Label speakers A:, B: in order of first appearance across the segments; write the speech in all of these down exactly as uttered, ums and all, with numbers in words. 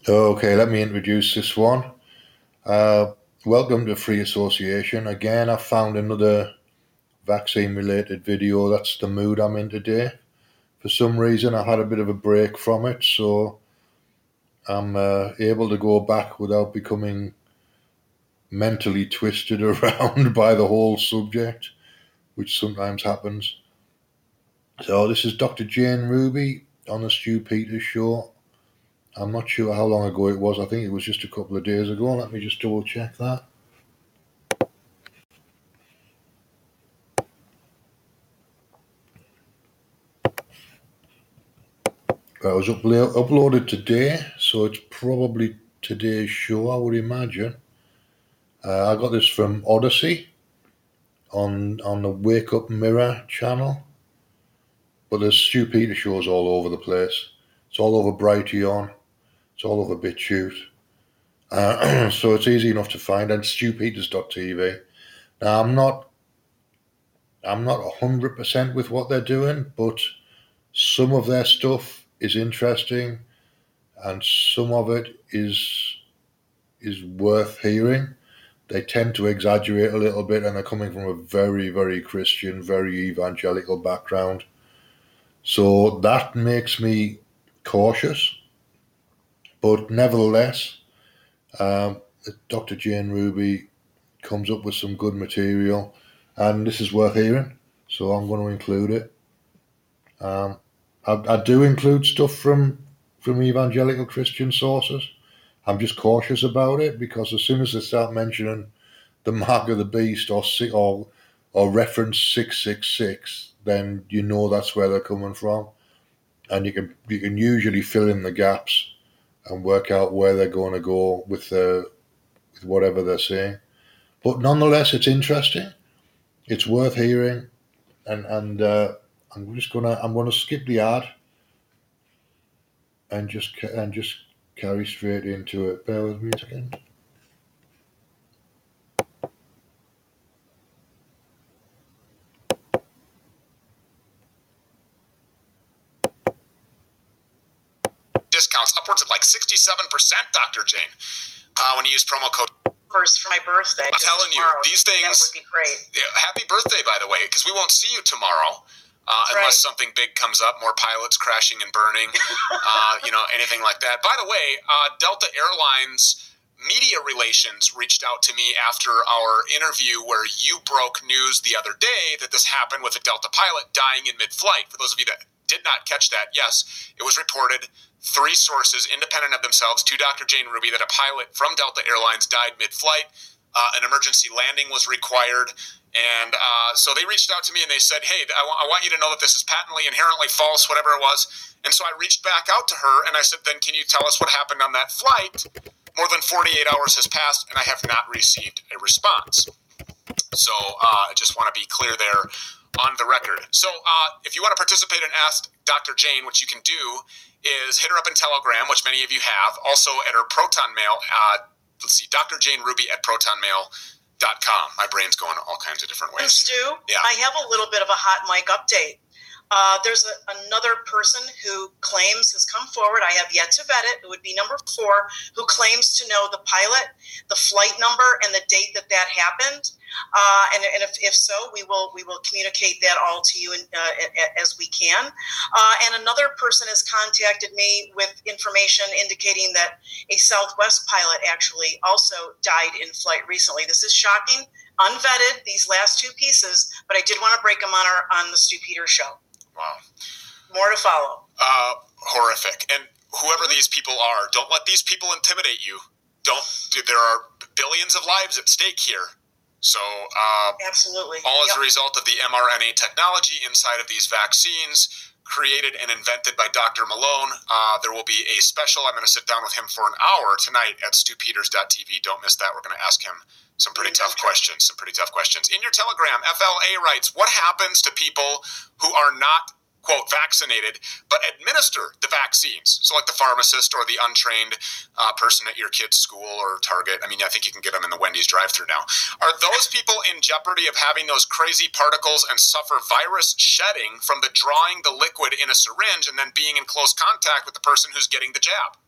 A: Okay, let me introduce this one. Uh, welcome to Free Association. Again, I found another vaccine related video. That's the mood I'm in today. For some reason, I had a bit of a break from it, so I'm uh, able to go back without becoming mentally twisted around by the whole subject, which sometimes happens. So, this is Doctor Jane Ruby on the Stu Peters show. I'm not sure how long ago it was. I think it was just a couple of days ago. Let me just double check that. It was uplo- uploaded today, so it's probably today's show, I would imagine. Uh, I got this from Odyssey on on the Wake Up Mirror channel, but there's Stu Peters shows all over the place. It's all over Brighteon. It's all over BitChute. Uh, so it's easy enough to find, and stu peters dot t v. Now I'm not I'm not one hundred percent with what they're doing, but some of their stuff is interesting, and some of it is is worth hearing. They tend to exaggerate a little bit, and they're coming from a very, very Christian, very evangelical background. So that makes me cautious. But nevertheless, um, Doctor Jane Ruby comes up with some good material, and this is worth hearing. So I'm going to include it. Um, I, I do include stuff from from evangelical Christian sources. I'm just cautious about it because as soon as they start mentioning the mark of the beast or or or reference six six six, then you know that's where they're coming from, and you can you can usually fill in the gaps and work out where they're going to go with the with whatever they're saying. But nonetheless, it's interesting. It's worth hearing, and and uh, I'm just gonna I'm gonna skip the ad and just and just carry straight into it. Bear with me a second.
B: Discounts upwards of like sixty-seven percent, Doctor Jane, uh, when you use promo code first for my birthday. I'm telling you, these things. That would be great. Yeah, happy birthday, by the way, because we won't see you tomorrow. Uh, unless right. something big comes up, more pilots crashing and burning, uh, you know, anything like that. By the way, uh, Delta Airlines media relations reached out to me after our interview where you broke news the other day that this happened with a Delta pilot dying in mid-flight. For those of you that did not catch that, yes, it was reported, three sources independent of themselves, to Doctor Jane Ruby, that a pilot from Delta Airlines died mid-flight. Uh, an emergency landing was required. And uh, so they reached out to me and they said, hey, I, w- I want you to know that this is patently, inherently false, whatever it was. And so I reached back out to her and I said, then can you tell us what happened on that flight? More than forty-eight hours has passed and I have not received a response. So uh, I just want to be clear there on the record. So uh, if you want to participate and ask Doctor Jane, what you can do is hit her up in Telegram, which many of you have. Also at her Proton Mail, uh, let's see, Doctor Jane Ruby at Proton Mail. Dot com. My brain's going all kinds of different ways.
C: And Stu,
B: yeah.
C: I have a little bit of a hot mic update. Uh, there's a, another person who claims has come forward. I have yet to vet it. It would be number four, who claims to know the pilot, the flight number, and the date that that happened. Uh, and and if, if so, we will we will communicate that all to you in, uh, as we can. Uh, and another person has contacted me with information indicating that a Southwest pilot actually also died in flight recently. This is shocking, unvetted, these last two pieces, but I did want to break them on our on the Stu Peters show.
B: Wow.
C: More to follow.
B: Uh, horrific. And whoever mm-hmm. these people are, don't let these people intimidate you. Don't. There are billions of lives at stake here. So, uh,
C: absolutely.
B: All as
C: yep.
B: a result of the mRNA technology inside of these vaccines created and invented by Doctor Malone. Uh, there will be a special. I'm going to sit down with him for an hour tonight at stu peters dot t v. Don't miss that. We're going to ask him some pretty tough questions, some pretty tough questions. In your Telegram, F L A writes, what happens to people who are not, quote, vaccinated, but administer the vaccines? So like the pharmacist or the untrained uh, person at your kid's school or Target. I mean, I think you can get them in the Wendy's drive-thru now. Are those people in jeopardy of having those crazy particles and suffer virus shedding from the drawing the liquid in a syringe and then being in close contact with the person who's getting the jab?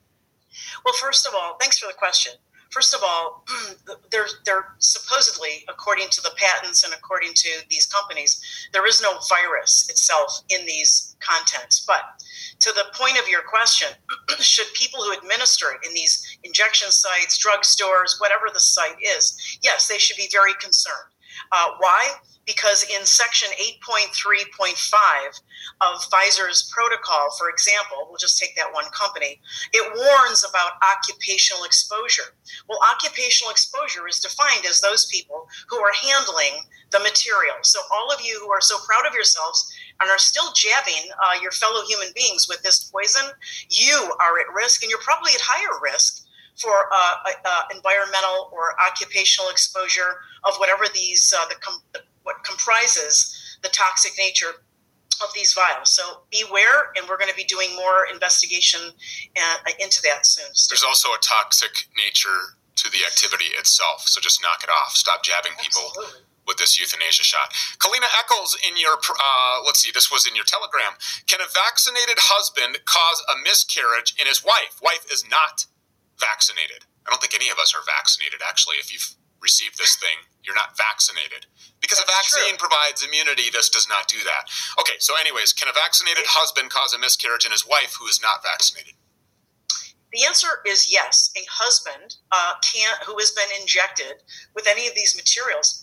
C: Well, first of all, thanks for the question. First of all, they're, they're supposedly, according to the patents and according to these companies, there is no virus itself in these contents. But to the point of your question, should people who administer it in these injection sites, drugstores, whatever the site is, yes, they should be very concerned. Uh, why? Because in section eight point three point five of Pfizer's protocol, for example, we'll just take that one company, it warns about occupational exposure. Well, occupational exposure is defined as those people who are handling the material. So all of you who are so proud of yourselves and are still jabbing uh, your fellow human beings with this poison, you are at risk, and you're probably at higher risk for uh, uh, environmental or occupational exposure of whatever these, uh, the, com- the what comprises the toxic nature of these vials. So beware, and we're going to be doing more investigation uh, into that soon.
B: There's also a toxic nature to the activity itself, so just knock it off. Stop jabbing people Absolutely. With this euthanasia shot. Kalina Eccles, in your, uh, let's see, this was in your telegram. Can a vaccinated husband cause a miscarriage in his wife? Wife is not vaccinated. I don't think any of us are vaccinated, actually. If you've received this thing, you're not vaccinated. Because That's a vaccine true. Provides immunity, this does not do that. Okay, so anyways, can a vaccinated husband cause a miscarriage in his wife who is not vaccinated?
C: The answer is yes. A husband uh, can, who has been injected with any of these materials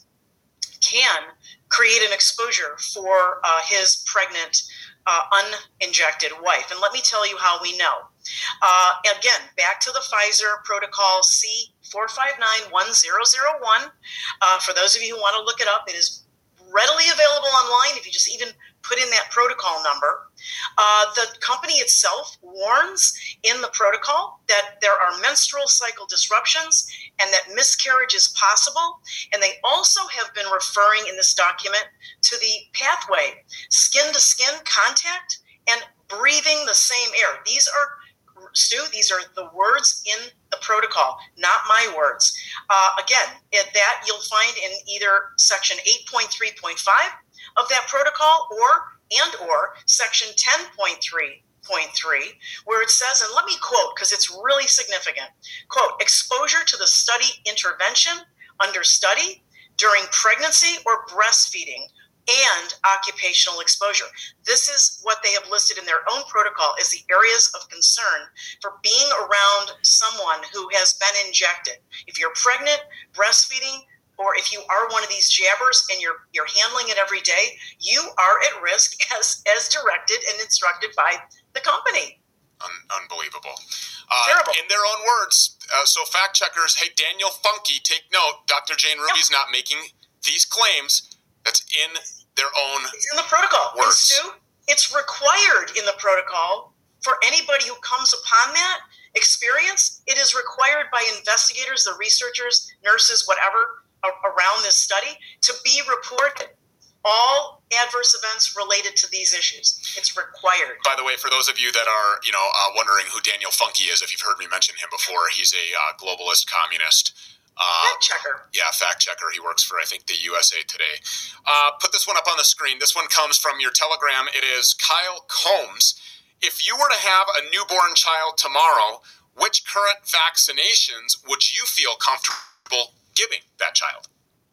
C: can create an exposure for uh, his pregnant, uh, uninjected wife. And let me tell you how we know. Uh, again, back to the Pfizer protocol C four five nine one zero zero one. Uh, for those of you who want to look it up, it is readily available online if you just even put in that protocol number. Uh, the company itself warns in the protocol that there are menstrual cycle disruptions and that miscarriage is possible. And they also have been referring in this document to the pathway, skin-to-skin contact and breathing the same air. These are Stu, these are the words in the protocol, not my words. Uh, again, it, that you'll find in either section eight point three point five of that protocol or and or section ten point three point three, where it says, and let me quote because it's really significant, quote, exposure to the study intervention under study during pregnancy or breastfeeding and occupational exposure. This is what they have listed in their own protocol as the areas of concern for being around someone who has been injected. If you're pregnant, breastfeeding, or if you are one of these jabbers and you're you're handling it every day, you are at risk as, as directed and instructed by the company.
B: Un- unbelievable. Uh, Terrible. In their own words, uh, so fact checkers, hey, Daniel Funke, take note, Doctor Jane Ruby's yep. not making these claims. That's in their own
C: It's in the protocol.
B: words.
C: Stu, it's required in the protocol for anybody who comes upon that experience. It is required by investigators, the researchers, nurses, whatever, around this study to be reported. All adverse events related to these issues. It's required.
B: By the way, for those of you that are, you know, uh, wondering who Daniel Funke is, if you've heard me mention him before, he's a uh, globalist communist.
C: Uh, fact checker.
B: Yeah, fact checker. He works for, I think, the U S A Today. Uh, put this one up on the screen. This one comes from your Telegram. It is Kyle Combs. If you were to have a newborn child tomorrow, which current vaccinations would you feel comfortable giving that child?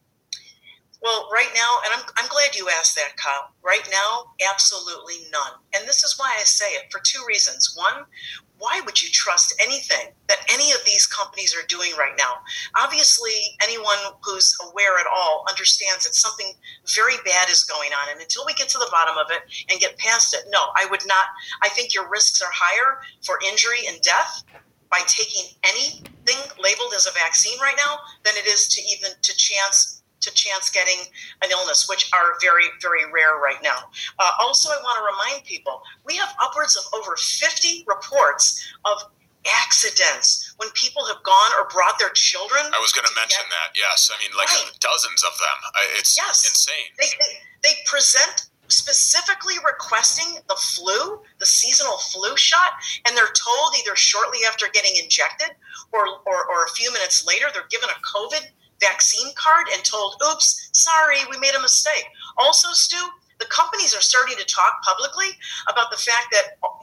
C: Well, right now, and I'm, I'm glad you asked that, Kyle. Right now, absolutely none. And this is why I say it for two reasons. One, why would you trust anything that any of these companies are doing right now? Obviously, anyone who's aware at all understands that something very bad is going on. And until we get to the bottom of it and get past it, no, I would not. I think your risks are higher for injury and death by taking anything labeled as a vaccine right now than it is to even to chance to chance getting an illness, which are very, very rare right now. Uh, also, I want to remind people, we have upwards of over fifty reports of accidents when people have gone or brought their children.
B: I was going to mention that, yes. I mean, like right. dozens of them. It's yes. insane.
C: They, they, they present specifically requesting the flu, the seasonal flu shot, and they're told either shortly after getting injected or, or, or a few minutes later, they're given a COVID vaccine card and told, oops, sorry, we made a mistake. Also, Stu, the companies are starting to talk publicly about the fact that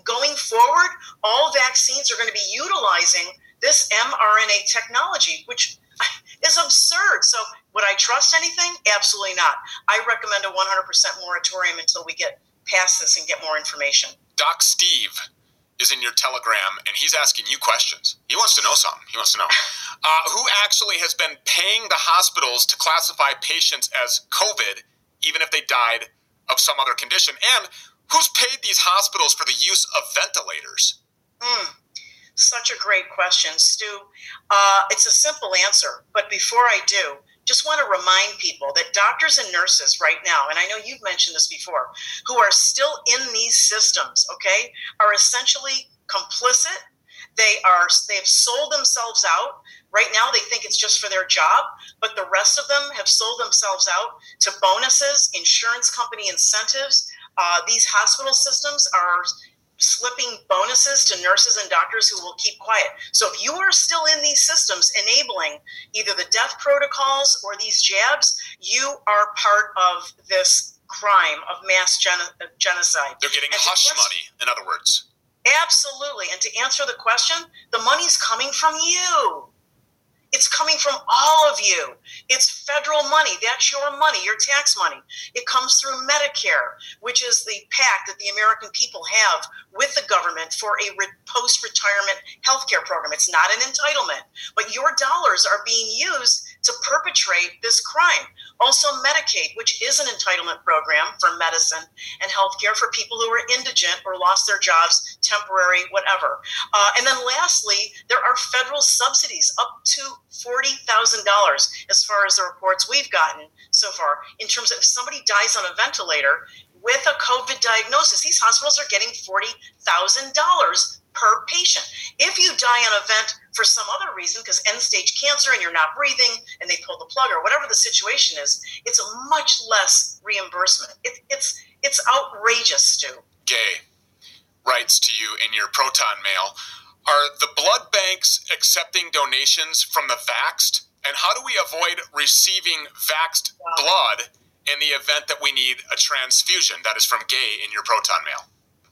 C: going forward, all vaccines are going to be utilizing this mRNA technology, which is absurd. So would I trust anything? Absolutely not. I recommend a one hundred percent moratorium until we get past this and get more information.
B: Doc Steve is in your Telegram, and he's asking you questions. He wants to know something. He wants to know. Uh, who actually has been paying the hospitals to classify patients as COVID, even if they died of some other condition? And who's paid these hospitals for the use of ventilators?
C: Hmm. Such a great question, Stu. Uh, it's a simple answer, but before I do, just want to remind people that doctors and nurses right now, and I know you've mentioned this before, who are still in these systems, okay, are essentially complicit. They are, they've sold themselves out. Right now, they think it's just for their job, but the rest of them have sold themselves out to bonuses, insurance company incentives. Uh, these hospital systems are slipping bonuses to nurses and doctors who will keep quiet. So if you are still in these systems enabling either the death protocols or these jabs, you are part of this crime of mass gen- genocide.
B: They're getting
C: and
B: hush
C: answer,
B: money, in other words.
C: Absolutely. And to answer the question, the money's coming from you. It's coming from all of you. It's federal money. That's your money, your tax money. It comes through Medicare, which is the pact that the American people have with the government for a re- post-retirement healthcare program. It's not an entitlement, but your dollars are being used to perpetrate this crime. Also Medicaid, which is an entitlement program for medicine and healthcare for people who are indigent or lost their jobs, temporary, whatever. Uh, and then lastly, there are federal subsidies up to forty thousand dollars as far as the reports we've gotten so far. In terms of if somebody dies on a ventilator with a COVID diagnosis, these hospitals are getting forty thousand dollars per patient. If you die on a vent for some other reason, because end-stage cancer and you're not breathing and they pull the plug or whatever the situation is, it's a much less reimbursement. It, it's it's outrageous, Stu.
B: Gay writes to you in your Proton mail, are the blood banks accepting donations from the vaxxed? And how do we avoid receiving vaxxed wow. blood in the event that we need a transfusion? That is from Gay in your Proton mail.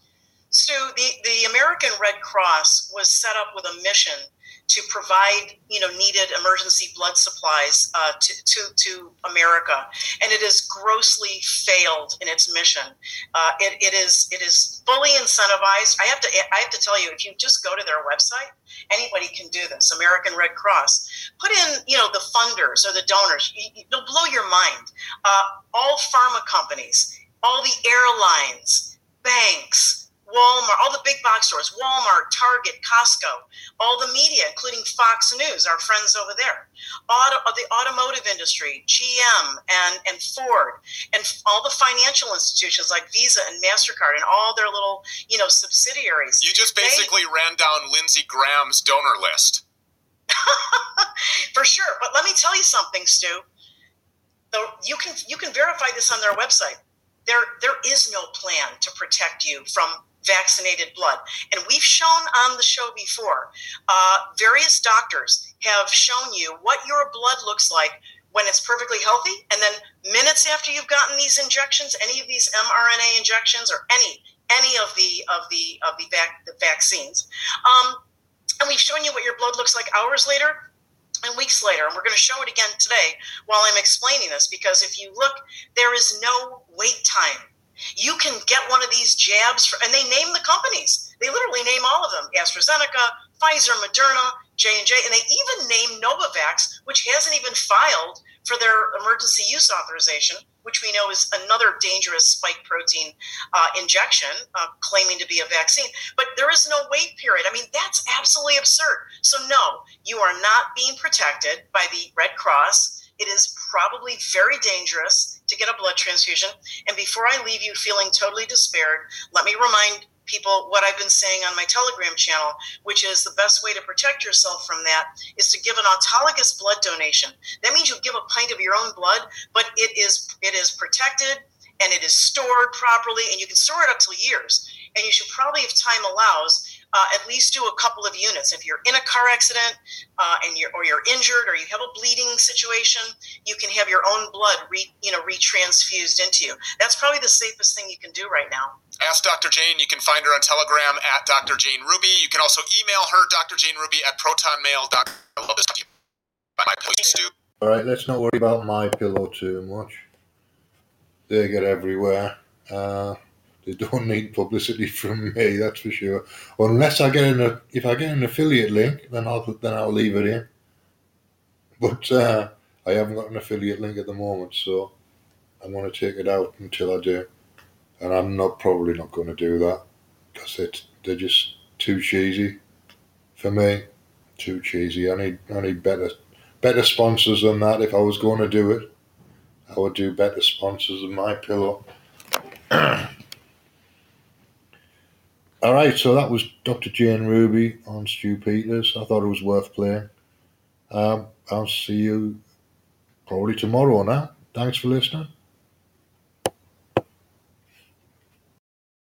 C: Stu, the, the American Red Cross was set up with a mission to provide, you know, needed emergency blood supplies uh, to, to to America, and it has grossly failed in its mission. Uh, it, it is it is fully incentivized. I have to I have to tell you, if you just go to their website, anybody can do this. American Red Cross. Put in, you know, the funders or the donors. It'll blow your mind. Uh, all pharma companies, all the airlines, banks, Walmart, all the big box stores, Walmart, Target, Costco, all the media, including Fox News, our friends over there, Auto, the automotive industry, G M and, and Ford, and all the financial institutions like Visa and MasterCard and all their little, you know, subsidiaries.
B: You just basically they, ran down Lindsey Graham's donor list.
C: For sure. But let me tell you something, Stu. The, you can you can verify this on their website. There there is no plan to protect you from vaccinated blood. And we've shown on the show before, uh, various doctors have shown you what your blood looks like when it's perfectly healthy. And then minutes after you've gotten these injections, any of these mRNA injections or any any of the of the of the, vac- the vaccines. Um, and we've shown you what your blood looks like hours later and weeks later. And we're going to show it again today while I'm explaining this, because if you look, there is no wait time. You can get one of these jabs, for, and they name the companies. They literally name all of them: AstraZeneca, Pfizer, Moderna, J and J, and they even name Novavax, which hasn't even filed for their emergency use authorization, which we know is another dangerous spike protein uh, injection, uh, claiming to be a vaccine. But there is no wait period. I mean, that's absolutely absurd. So no, you are not being protected by the Red Cross. It is probably very dangerous to get a blood transfusion. And before I leave you feeling totally despaired, let me remind people what I've been saying on my Telegram channel, which is the best way to protect yourself from that is to give an autologous blood donation. That means you give a pint of your own blood, but it is it is protected and it is stored properly, and you can store it up till years. And you should probably, if time allows, uh, at least do a couple of units. If you're in a car accident uh, and you're or you're injured or you have a bleeding situation, you can have your own blood re, you know retransfused into you. That's probably the safest thing you can do right now.
B: Ask Doctor Jane. You can find her on Telegram at Doctor Jane Ruby. You can also email her, Doctor Jane Ruby at protonmail dot com. I love this. My Stu.
A: All right, let's not worry about My Pillow too much. They get everywhere. Uh, they don't need publicity from me, that's for sure. Unless I get an a, if I get an affiliate link, then I'll then I'll leave it in. But uh, I haven't got an affiliate link at the moment, so I'm going to take it out until I do. And I'm not probably not going to do that because it they're just too cheesy for me. Too cheesy. I need I need better better sponsors than that. If I was going to do it, I would do better sponsors than My Pillow. All right, so that was Doctor Jane Ruby on Stu Peters. I thought it was worth playing. Um, I'll see you probably tomorrow now. Thanks for listening.